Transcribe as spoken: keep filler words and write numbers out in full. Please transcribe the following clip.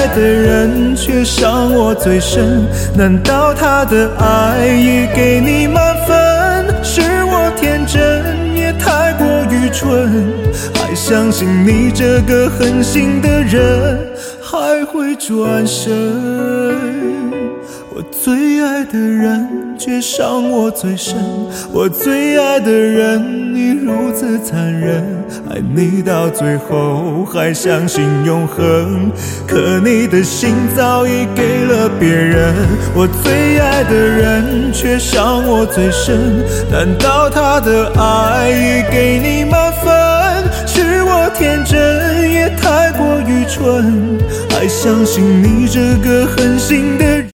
的人却伤我最深，难道他的爱已给你满分？是我天真也太过愚蠢，还相信你这个狠心的人还会转身。我最爱的人却伤我最深，我最爱的人你如此残忍，爱你到最后还相信永恒，可你的心早已给了别人。我最爱的人却伤我最深，难道他的爱已给你满分？是我天真也太过愚蠢，还相信你这个狠心的人